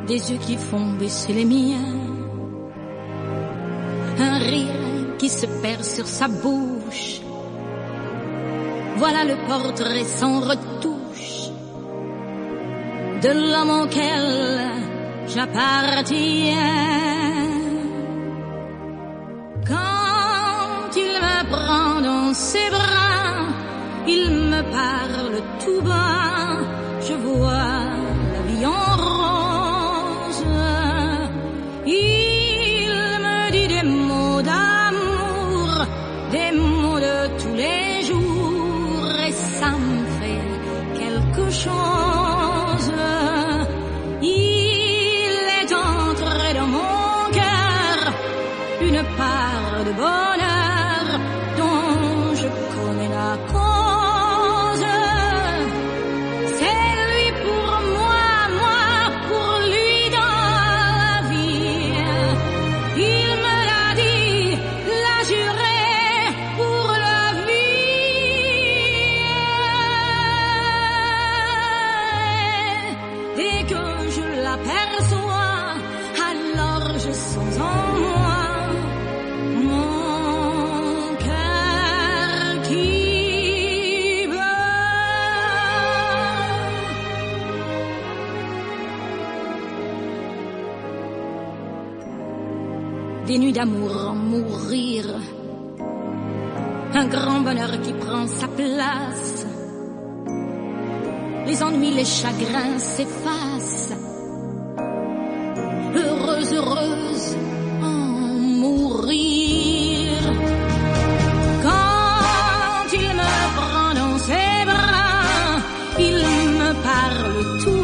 des yeux qui font baisser les miens, un rire qui se perd sur sa bouche. Voilà le portrait sans retouche de l'homme auquel j'appartiens. Quand il me prend dans ses bras, il me parle tout bas, je vois la vie en rose. Il me dit des mots d'amour, des mots de tous les jours, et ça me fait quelque chose. Il est entré dans mon cœur une part de bonheur dont je connais la cause. Des nuits d'amour en mourir, un grand bonheur qui prend sa place. Les ennuis, les chagrins s'effacent. Heureuse, heureuse, en mourir. Quand il me prend dans ses bras, il me parle tout